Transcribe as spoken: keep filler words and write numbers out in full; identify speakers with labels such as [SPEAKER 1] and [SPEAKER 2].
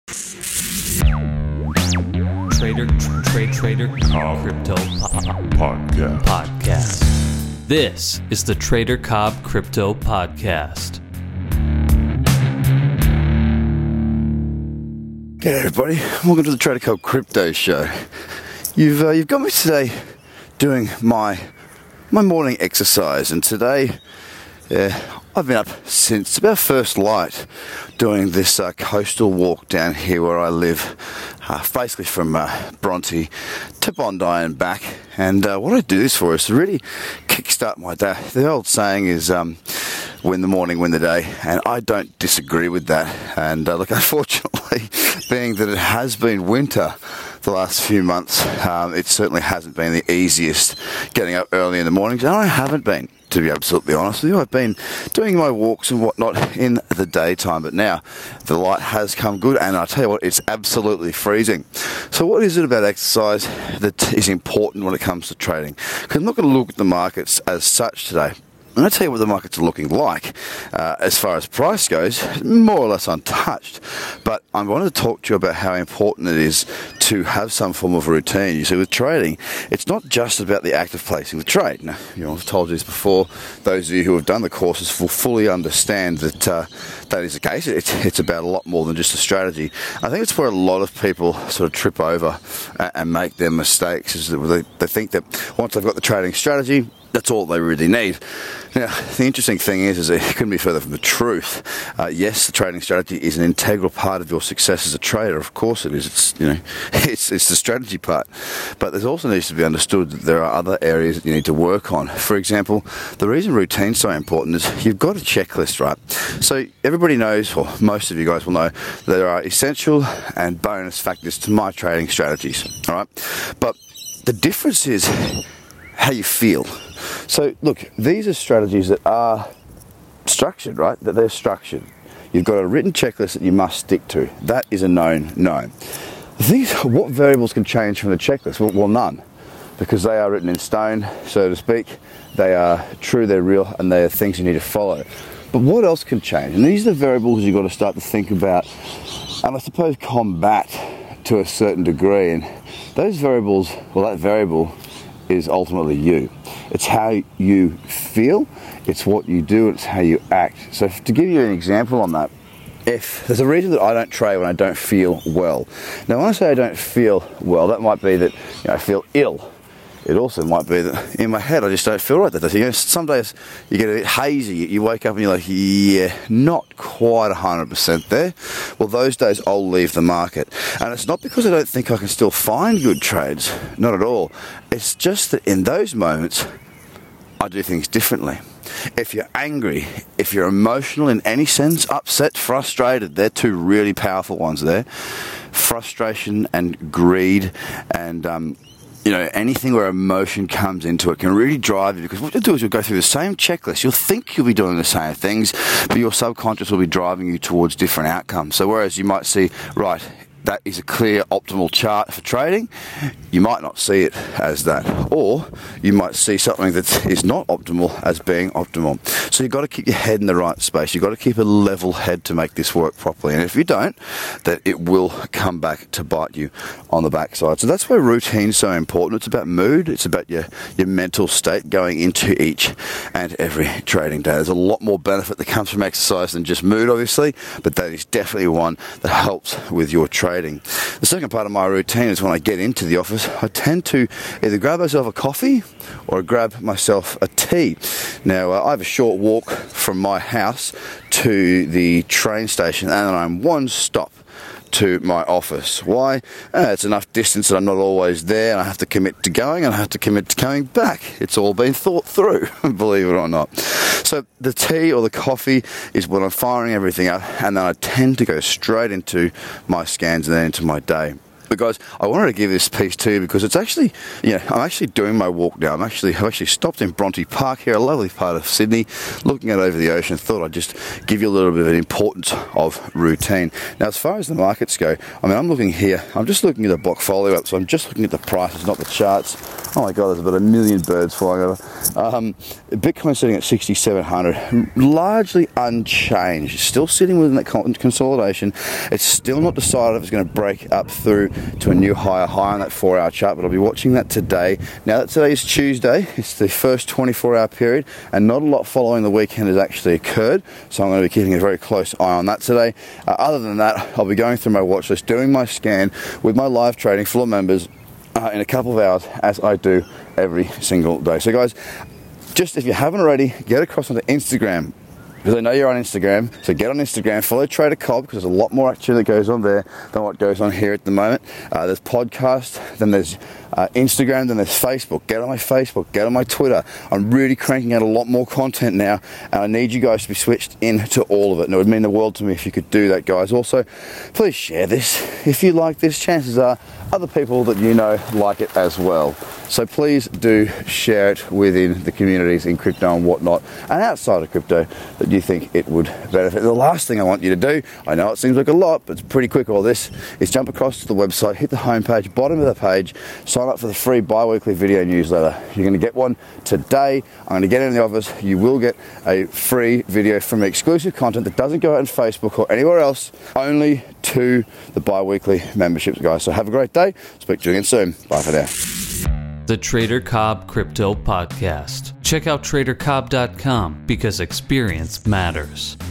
[SPEAKER 1] Trader, trade, trader, Cobb Crypto Podcast. Podcast. This is the Trader Cobb Crypto Podcast.
[SPEAKER 2] G'day everybody, welcome to the Trader Cobb Crypto Show. You've uh, you've got me today doing my my morning exercise, and today uh, I've been up since about first light doing this uh, coastal walk down here where I live, uh, basically from uh, Bronte to Bondi and back. And uh, what I do this for is to really kickstart my day. The old saying is um, win the morning, win the day, and I don't disagree with that. And uh, look, unfortunately, being that it has been winter the last few months, um, it certainly hasn't been the easiest getting up early in the mornings, and I haven't been, to be absolutely honest with you. I've been doing my walks and whatnot in the daytime, but now the light has come good, and I tell you what, it's absolutely freezing. So what is it about exercise that is important when it comes to trading? Because I'm not going to look at the markets as such today. I'm going to tell you what the markets are looking like. Uh, as far as price goes, more or less untouched. But I wanted to talk to you about how important it is to have some form of routine. You see, with trading, it's not just about the act of placing the trade. Now, you know, I've told you this before. Those of you who have done the courses will fully understand that uh, that is the case. It's, it's about a lot more than just a strategy. I think it's where a lot of people sort of trip over and, and make their mistakes. Is that they, they think that once they've got the trading strategy, that's all they really need. Now, the interesting thing is, is it couldn't be further from the truth. Uh, yes, the trading strategy is an integral part of your success as a trader. Of course it is. It's, you know, it's, it's the strategy part. But there also needs to be understood that there are other areas that you need to work on. For example, the reason routine's so important is you've got a checklist, right? So everybody knows, or most of you guys will know, that there are essential and bonus factors to my trading strategies, all right? But the difference is how you feel. So look, these are strategies that are structured, right? That they're structured. You've got a written checklist that you must stick to. That is a known known. The thing is, what variables can change from the checklist? Well, well, none, because they are written in stone, so to speak. They are true, they're real, and they are things you need to follow. But what else can change? And these are the variables you've got to start to think about, and I suppose combat to a certain degree. And those variables, well, that variable is ultimately you. It's how you feel, it's what you do, it's how you act. So to give you an example on that, if there's a reason that I don't trade when I don't feel well. Now when I say I don't feel well, that might be that, you know, I feel ill. It also might be that in my head I just don't feel right that day. You know, some days you get a bit hazy, you wake up and you're like, yeah, not quite one hundred percent there. Well, those days I'll leave the market. And it's not because I don't think I can still find good trades, not at all. It's just that in those moments I do things differently. If you're angry, if you're emotional in any sense, upset, frustrated, they're two really powerful ones there. Frustration and greed and um you know, anything where emotion comes into it can really drive you, because what you'll do is you'll go through the same checklist. You'll think you'll be doing the same things, but your subconscious will be driving you towards different outcomes. So whereas you might see, right, that is a clear optimal chart for trading, you might not see it as that. Or you might see something that is not optimal as being optimal. So you've got to keep your head in the right space. You've got to keep a level head to make this work properly. And if you don't, then it will come back to bite you on the backside. So that's why routine's so important. It's about mood. It's about your, your mental state going into each and every trading day. There's a lot more benefit that comes from exercise than just mood, obviously, but that is definitely one that helps with your trading. The second part of my routine is when I get into the office, I tend to either grab myself a coffee or grab myself a tea. Now, uh, I have a short walk from my house to the train station, and I'm one stop to my office. Why? Uh, it's enough distance that I'm not always there, and I have to commit to going, and I have to commit to coming back. It's all been thought through, believe it or not. So the tea or the coffee is when I'm firing everything up, and then I tend to go straight into my scans and then into my day. But guys, I wanted to give this piece to you because it's actually, you know, I'm actually doing my walk now. I'm actually, I've actually stopped in Bronte Park here, a lovely part of Sydney, looking out over the ocean. Thought I'd just give you a little bit of an importance of routine. Now, as far as the markets go, I mean, I'm looking here, I'm just looking at the block folio up, so I'm just looking at the prices, not the charts. Oh my God, there's about a million birds flying over. Um, Bitcoin sitting at sixty-seven hundred, largely unchanged. Still sitting within that consolidation. It's still not decided if it's going to break up through to a new higher high on that four-hour chart, but I'll be watching that today. Now that today is Tuesday, it's the first twenty-four hour period, and not a lot following the weekend has actually occurred, so I'm going to be keeping a very close eye on that today. Uh, other than that, I'll be going through my watch list, doing my scan with my live trading full of members uh, in a couple of hours, as I do every single day. So guys, just if you haven't already, get across onto Instagram, because I know you're on Instagram, so get on Instagram, follow Trader Cobb, because there's a lot more action that goes on there than what goes on here at the moment. Uh, there's podcast, then there's uh, Instagram, then there's Facebook. Get on my Facebook, get on my Twitter. I'm really cranking out a lot more content now, and I need you guys to be switched into all of it, and it would mean the world to me if you could do that, guys. Also, please share this. If you like this, chances are other people that you know like it as well. So please do share it within the communities in crypto and whatnot, and outside of crypto that you think it would benefit. The last thing I want you to do, I know it seems like a lot, but it's pretty quick all this, is jump across to the website, hit the homepage, bottom of the page, sign up for the free bi-weekly video newsletter. You're going to get one today. I'm going to get in the office. You will get a free video from me, exclusive content that doesn't go out on Facebook or anywhere else, only to the bi-weekly memberships, guys. So have a great day. Speak to you again soon. Bye for now.
[SPEAKER 1] The Trader Cobb Crypto Podcast. Check out trader cobb dot com because experience matters.